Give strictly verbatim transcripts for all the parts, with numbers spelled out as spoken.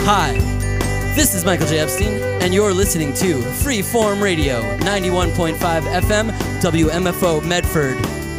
Hi, this is Michael J. Epstein, and you're listening to Freeform Radio, ninety-one point five F M, W M F O Medford.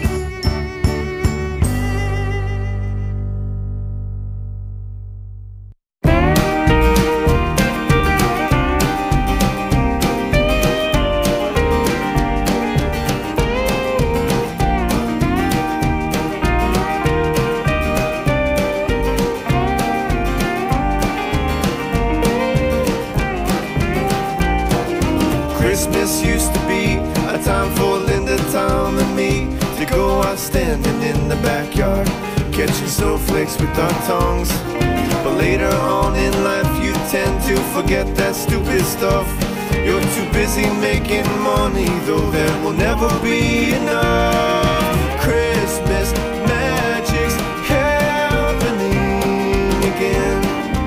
Christmas used to be a time for Linda, Tom, and me to go out standing in the backyard, catching snowflakes with our tongues. But later on in life you tend to forget that stupid stuff. You're too busy making money, though there will never be enough. Christmas magic's happening again,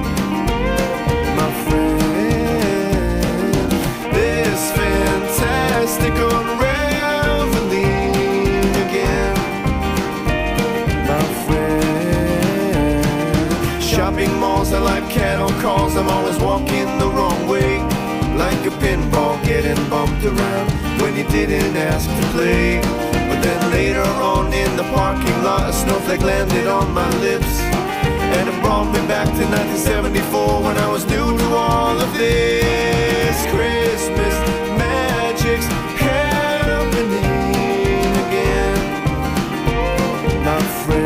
my friend. Fantastic unraveling again, my friend. Shopping malls are like cattle calls. I'm always walking the wrong way, like a pinball getting bumped around when you didn't ask to play. But then later on in the parking lot, a snowflake landed on my lips, and it brought me back to nineteen seventy-four when I was new to all of this. Christmas magic's happening again, my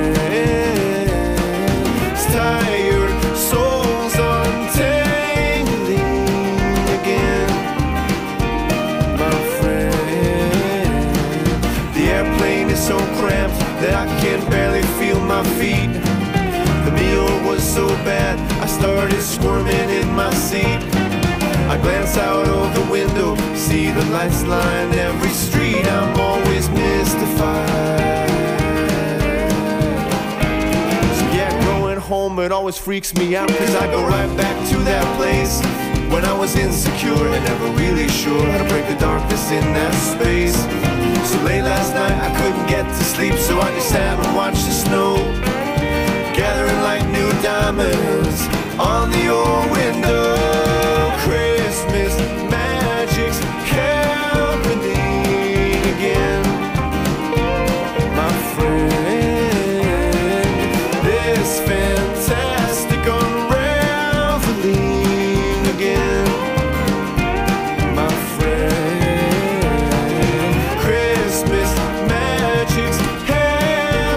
friends. Tired souls untangling again, my friend. The airplane is so cramped that I can barely feel my feet. The meal was so bad I started squirming in my seat. I glance out of the window, see the lights line every street. I'm always mystified. So yeah, going home, it always freaks me out, cause I go right back to that place when I was insecure and never really sure how to break the darkness in that space. So late last night I couldn't get to sleep, so I just sat and watched the snow gathering like new diamonds on the old window. Christmas magic's happening again, my friend. This fantastic unraveling again, my friend. Christmas magic's happening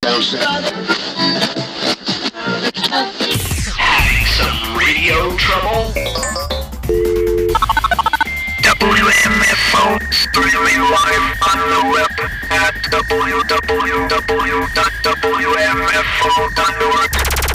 Having some radio trouble? W M F O streaming live on the web at w w w dot w m f o dot org.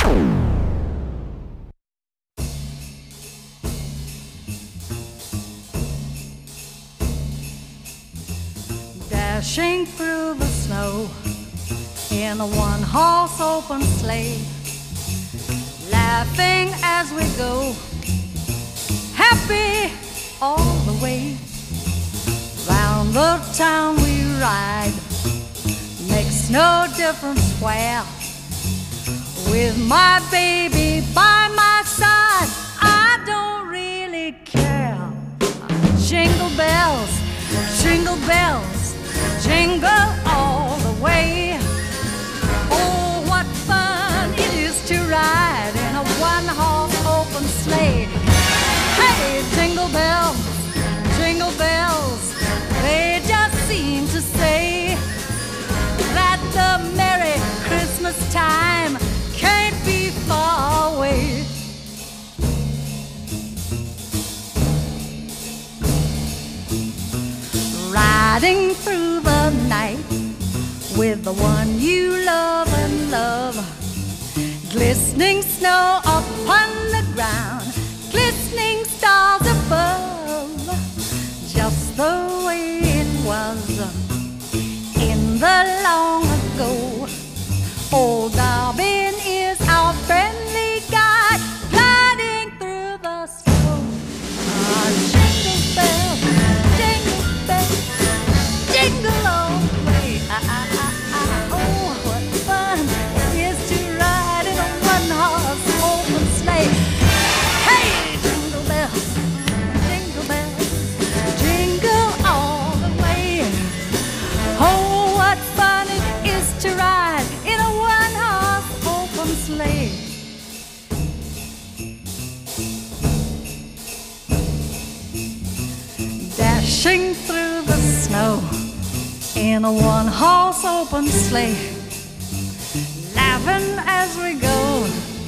Dashing through the snow in a one-horse open sleigh, laughing as we go, happy all the way. Round the town we ride, makes no difference where. With my baby by my side, I don't really care. Jingle bells, jingle bells, jingle all the way. Oh, what fun it is to ride in a one-horse open sleigh. Hey, jingle bells, jingle bells, they just seem to say that the Merry Christmas time can't be far away. Riding through the night with the one you love and love, glistening snow upon the ground, glistening stars above, just the way it was in the long ago. Old Darby is our friendly guide, gliding through the snow. Ah, jingle bells, jingle bells, jingle all the way. Ah, ah, ah, ah. Oh, what fun it is to ride in a one-horse open sleigh. Hey, jingle bells, jingle bells, jingle all the way. Oh, what fun it is to ride in a one-horse open sleigh. Dashing through the snow in a one-horse open sleigh, laughing as we go,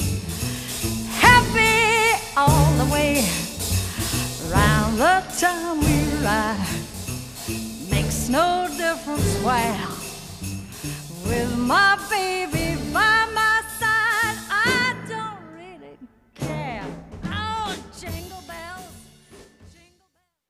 happy all the way. Round the town we ride, makes no difference where. With my baby by my side, I don't really care. Oh, jingle bells, jingle bells.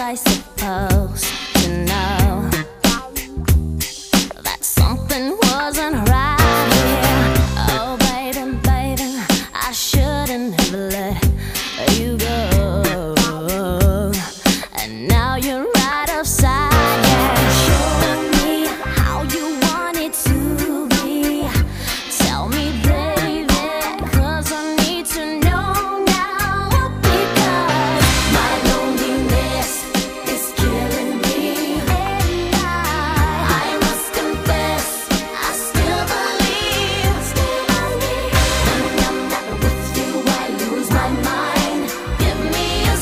I supposed to know that something wasn't right here? Oh, baby, baby, I shouldn't have let you go. And now you're right upside down. Show me how you want it to be. Tell me, baby, 'cause I need to know now. Because my loneliness is killing me. And I, I must confess, I still believe, still believe. When I'm not with you, I lose my mind. Give me a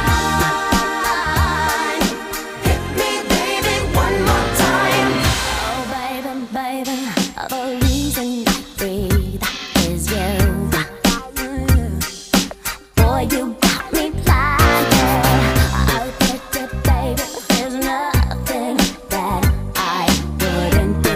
sign. Hit me, baby, one more time. Oh, baby, baby, the reason I breathe is you. Boy, you got me blinded. Oh, baby, baby, there's nothing that I wouldn't do.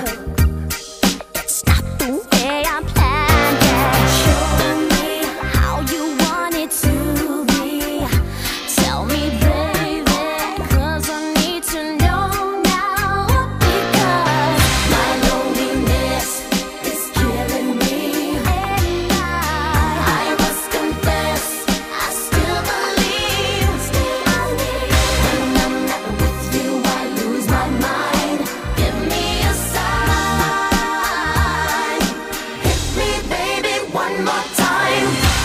It's not the way I planned it. Show me how you want it to be. Tell me, baby, 'cause I need to know now. Because my loneliness is killing me. And I, I must confess, I still believe, still believe. When I'm not with you, I lose my mind. Give me a sign. Hit me, baby, one more time.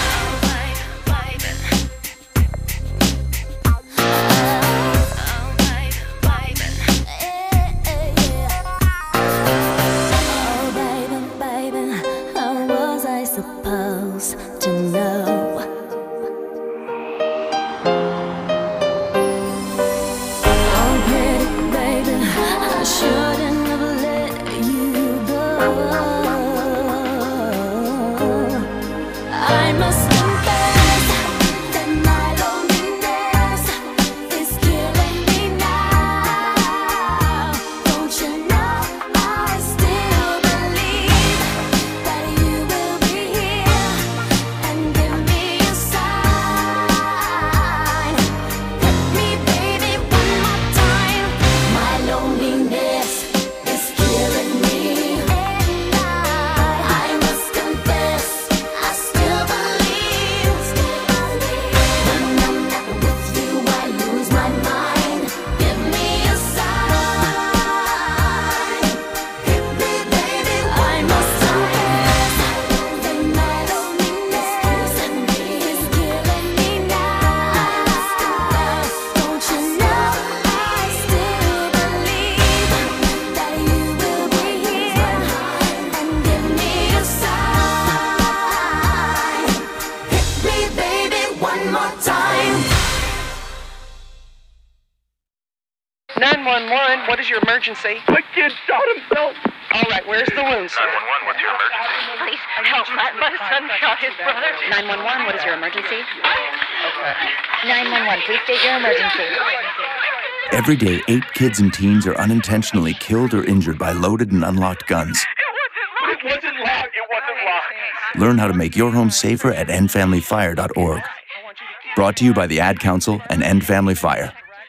Oh, baby, baby, how was I supposed to know? Oh, pretty baby, I shouldn't have let you go. I must confess that my loneliness is killing me now. Don't you know I still believe that you will be here and give me a sign. Hit me, baby, one more time. My loneliness is killing me. And I, I must confess, I still believe, still believe. When I'm not with you, I lose my mind. Give me a sign. Hit me, baby, I must confess that my loneliness is killing me now. Don't you know I still believe that you will be here and give me a sign. Hit me, baby, one more time. nine one one, what is your emergency? My kid shot himself. All right, where's the wound, sir? nine one one, what's your emergency? Please help. My, my son shot his brother. nine one one, what is your emergency? nine one one, please state your emergency. Every day, eight kids and teens are unintentionally killed or injured by loaded and unlocked guns. It wasn't locked. It wasn't locked. Learn how to make your home safer at end family fire dot org. Brought to you by the Ad Council and End Family Fire.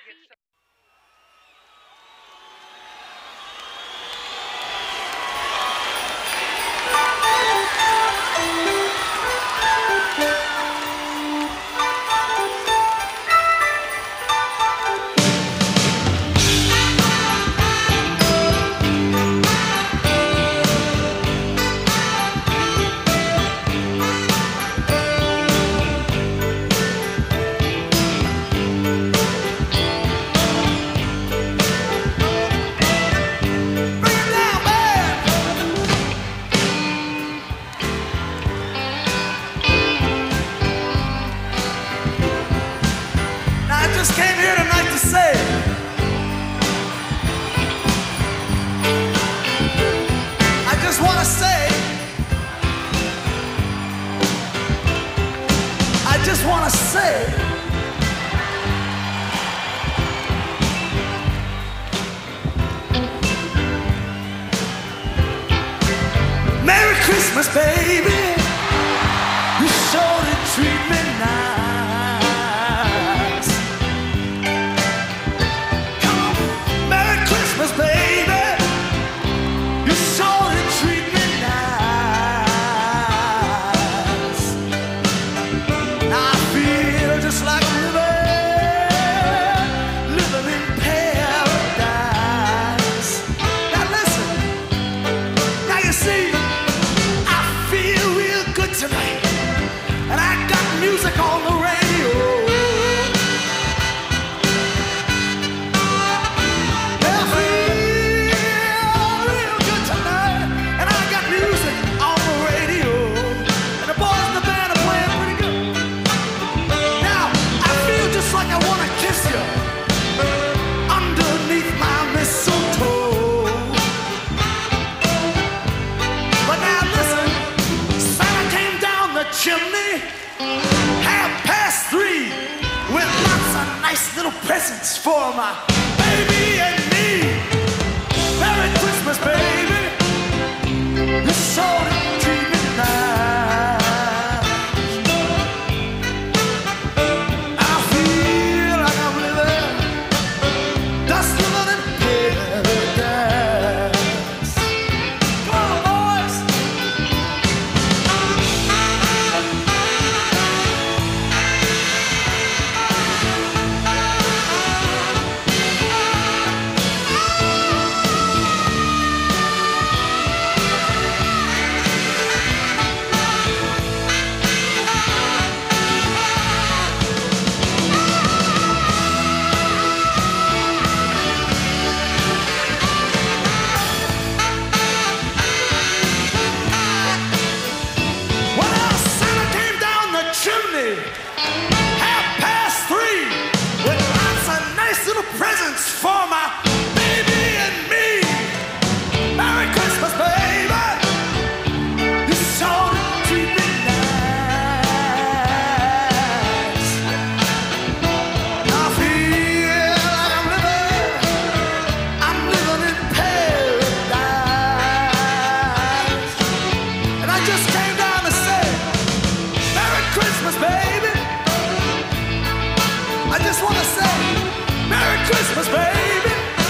I just came here tonight to say I just want to say I just want to say Merry Christmas, baby. You sure did treat me nice. presents for my baby and me. Merry Christmas, baby. You sure did treat me nice. I feel like I'm living, just living in paradise. Come on, boys. Presents for my baby and me. Merry Christmas, baby. You sure did treat me nice. I feel like I'm living, I'm living in paradise. And I just came down to say, Merry Christmas, baby. I just want to say, Merry Christmas, baby.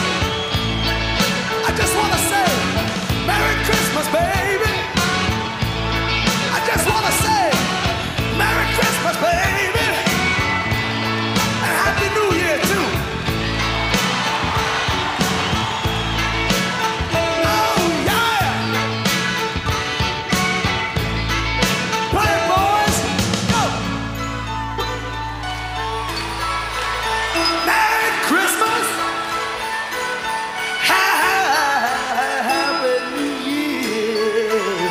I just want to say, Merry Christmas, baby. I just want to say, Merry Christmas, baby. And Happy New Year, too. Oh, yeah. Play it, boys. Go. Merry Christmas. Happy New Year.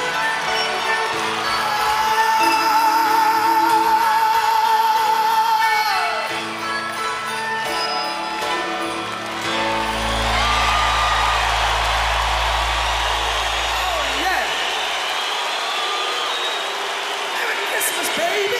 Oh, yeah. Merry Christmas, baby.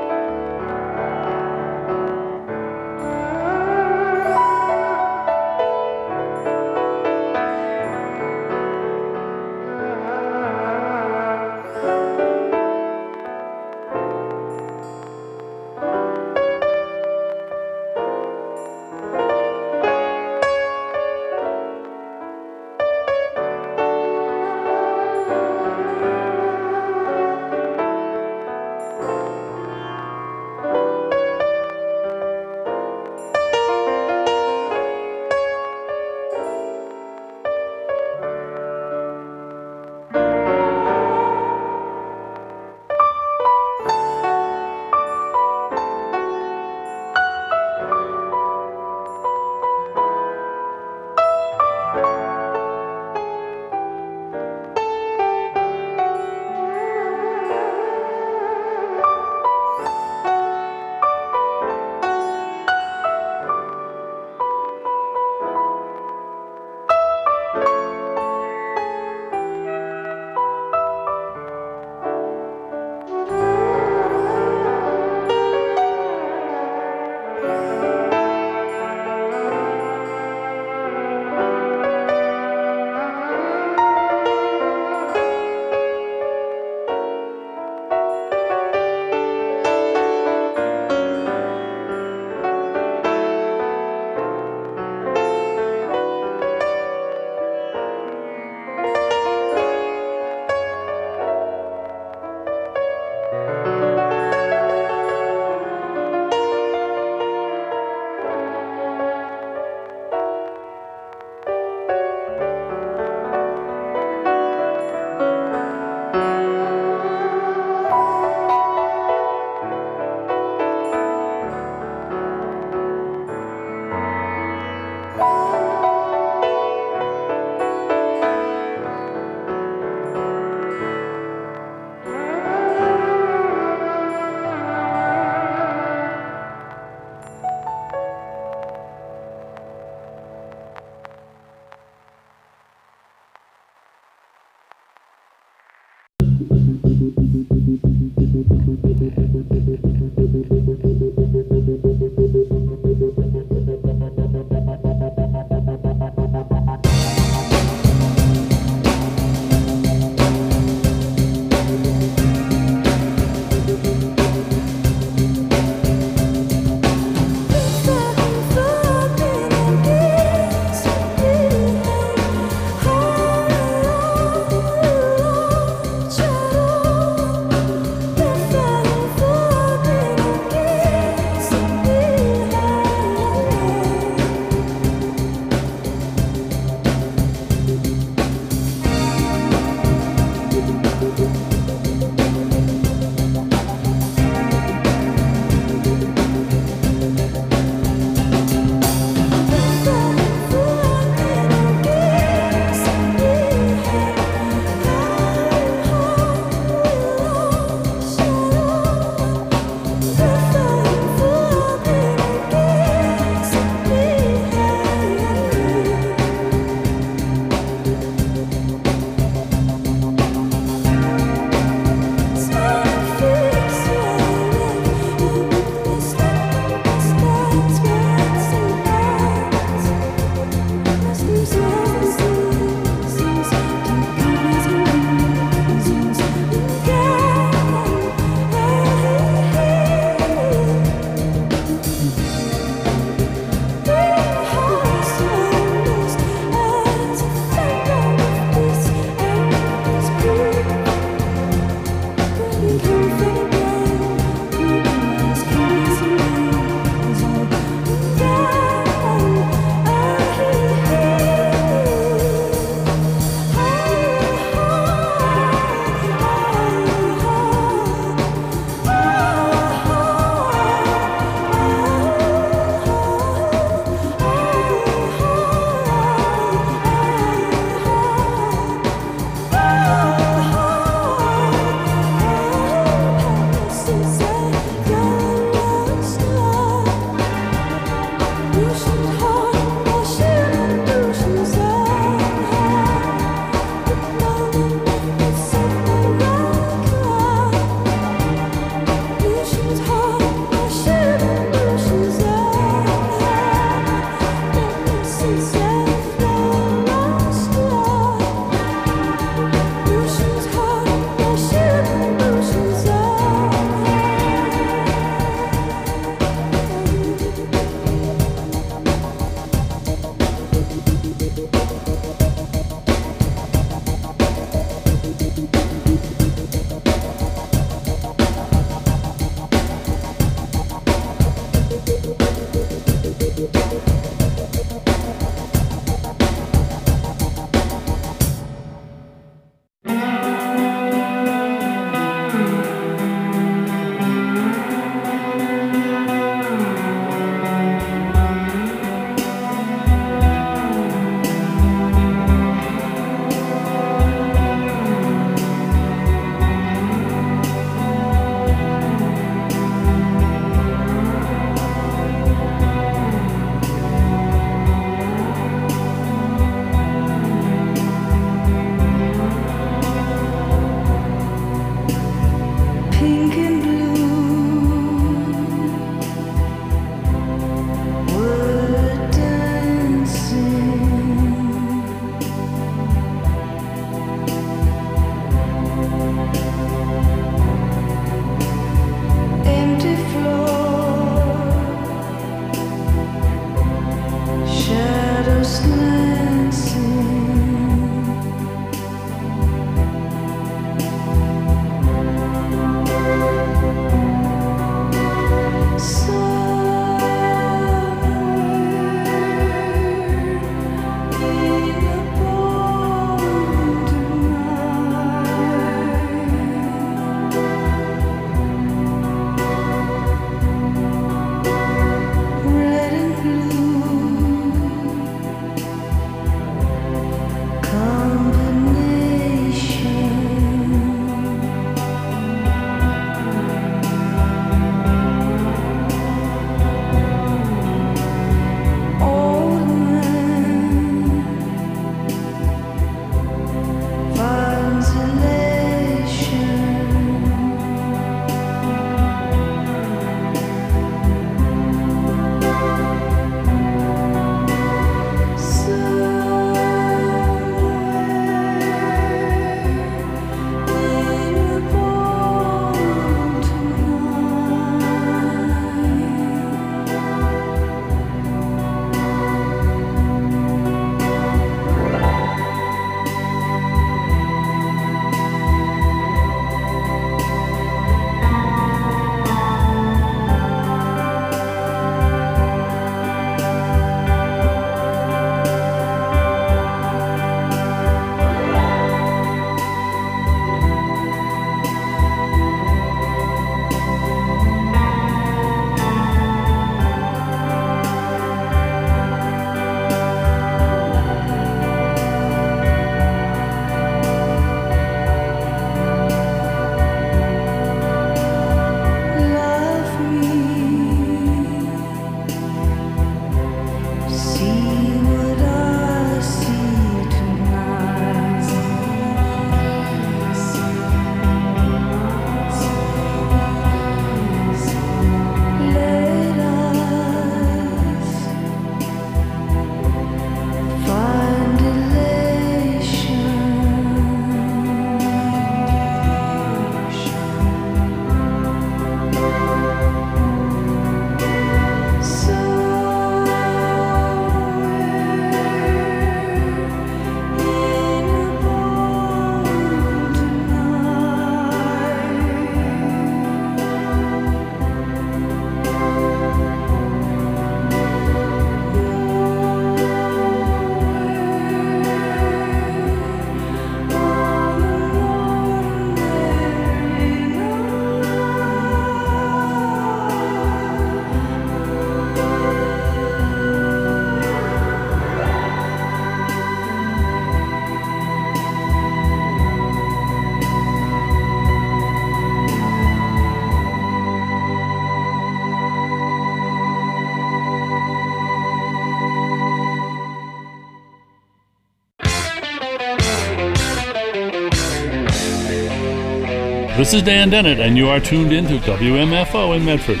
This is Dan Dennett, and you are tuned in to W M F O in Medford.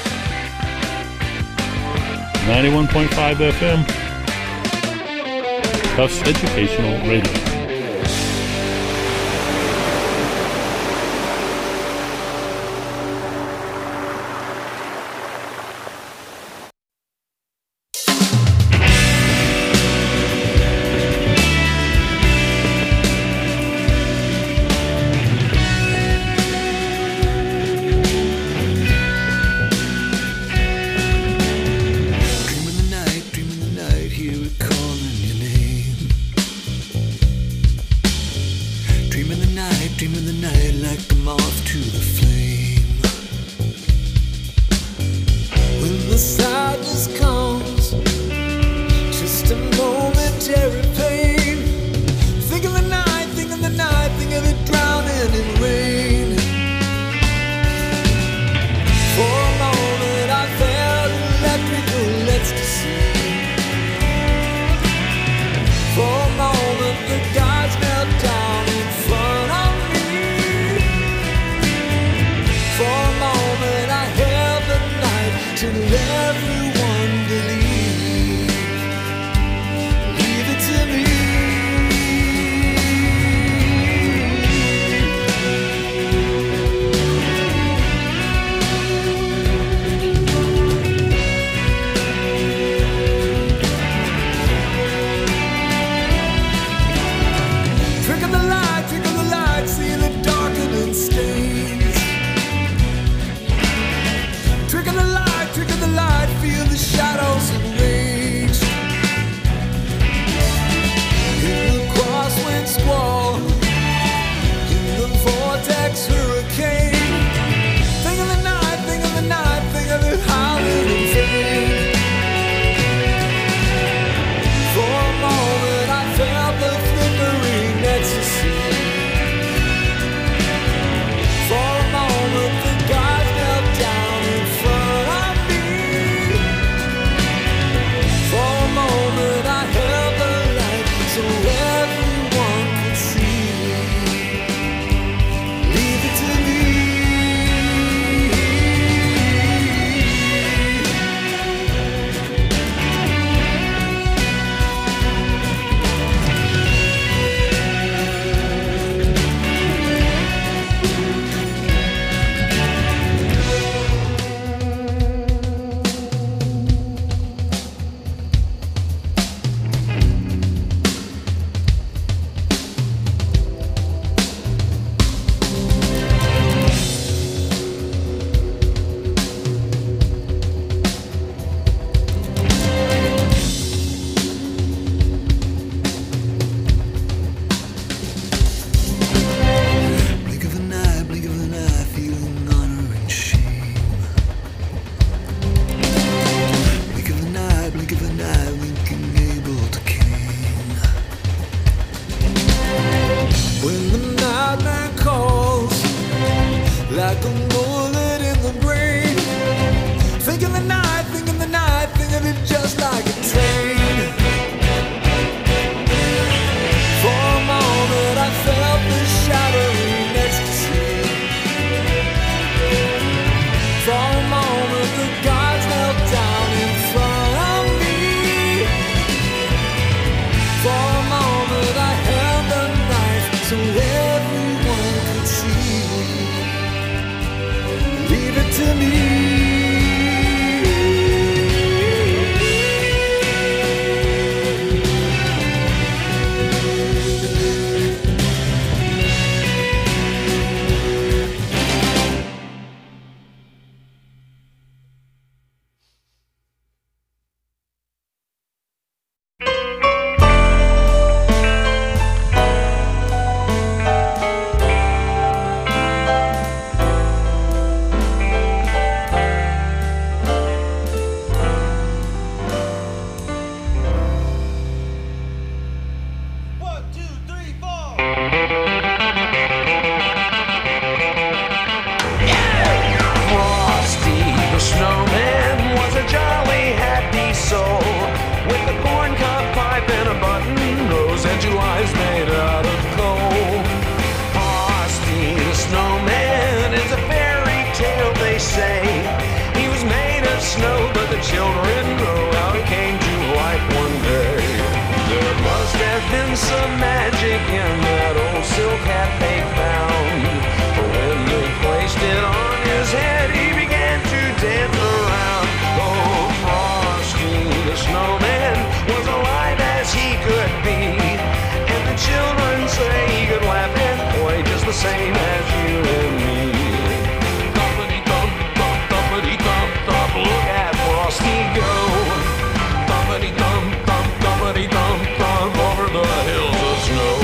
ninety-one point five F M. Tufts Educational Radio. some magic in that old silk hat they found. When they placed it on his head, he began to dance around. Oh, Frosty the Snowman was alive as he could be, and the children say he could laugh and play just the same as you and me. Thumpity-thump, thump, thumpity-thump, thump, look at Frosty go. Thumpity-thump, thump, thumpity-thump, thump, over the hills of snow.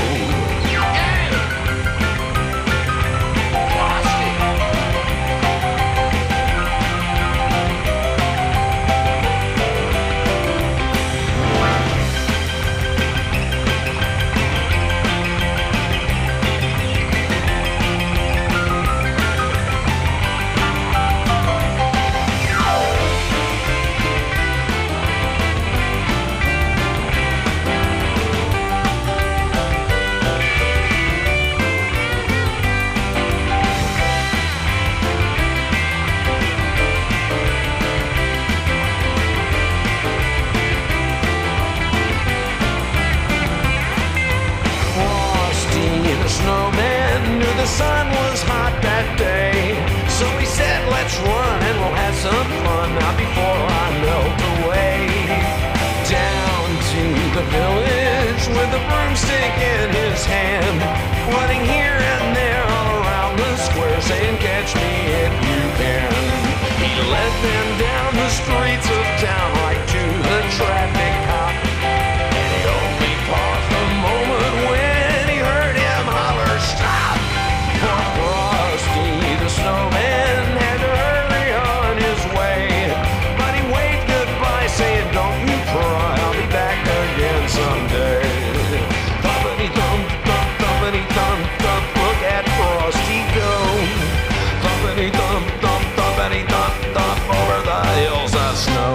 Snowman knew the sun was hot that day, so he said, let's run and we'll have some fun now before I melt away. Down to the village with a broomstick in his hand, running here and there all around the square, saying, catch me if you can. He led them down the streets of town right to the traffic cop, and he only paused a moment when he heard him holler, stop! Poor Frosty the Snowman had to hurry on his way, but he waved goodbye saying, don't you cry, I'll be back again someday. Thumpity-thump, thump, thumpity-thump, thump, look at Frosty go. Thumpity-thump, thump, thumpity-thump, thump, over the hills of snow.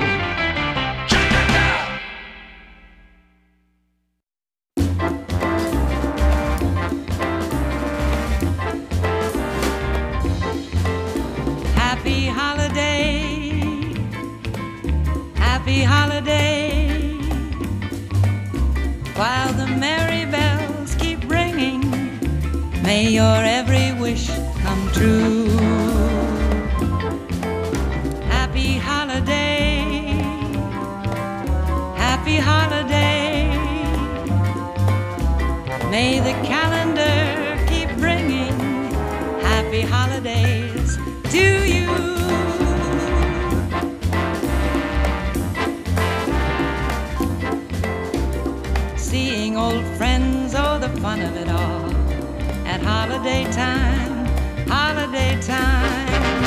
Happy holiday, happy holiday, while the merry bells keep ringing, may your every wish come true. Happy holiday, happy holiday, may the calendar keep bringing happy holidays to you. Seeing old friends, oh, the fun of it all, at holiday time, holiday time.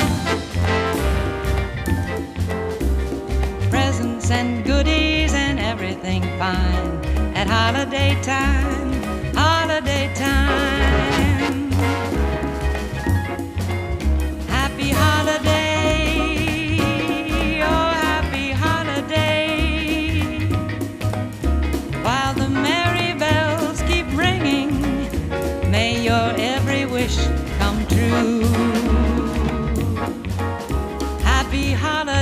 Presents and goodies and everything fine, at holiday time, holiday time. Happy holiday, oh happy holiday, while the merry bells keep ringing, may your every wish come true. Happy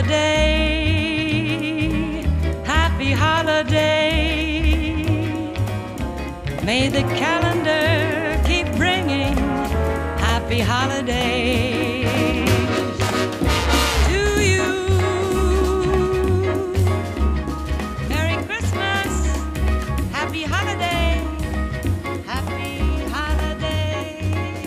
holiday, happy holiday, may the calendar keep bringing happy holidays to you. Merry Christmas, happy holiday, happy holiday.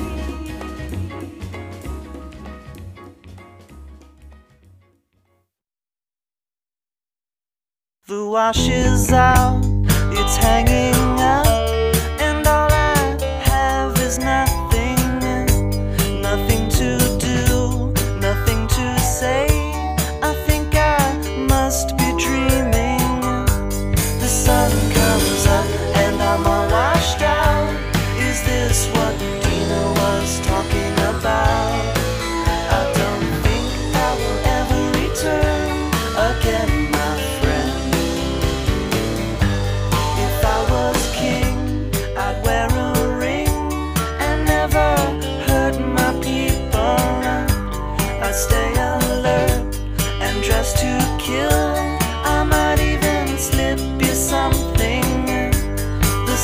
The wash is out, it's hanging out, and all I have is nothing, nothing to do, nothing to say. I think I must be dreaming. The sun comes up and I'm all washed out. Is this what Dina was talking about? I don't think I will ever return again, my friend. If I was king, I'd wear a ring and never hurt my people. I'd stay alert and dress to kill. I might even slip you something. The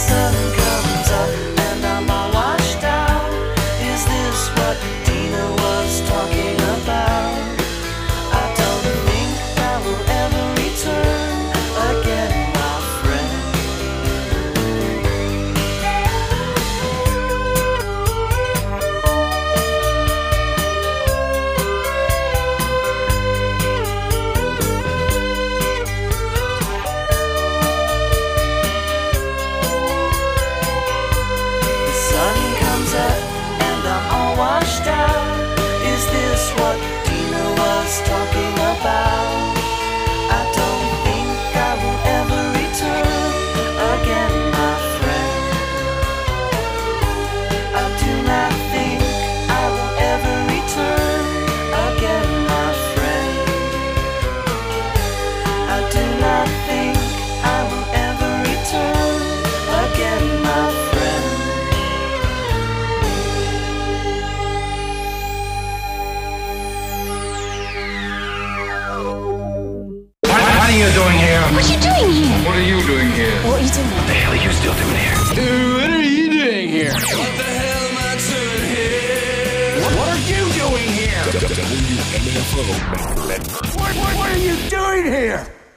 you doing here? What are you doing here? What are you doing here? What are you doing What the hell are you still doing here? What are you doing here? What the hell am I doing here? What, what are you doing here? W M F O. What, what, what are you doing here?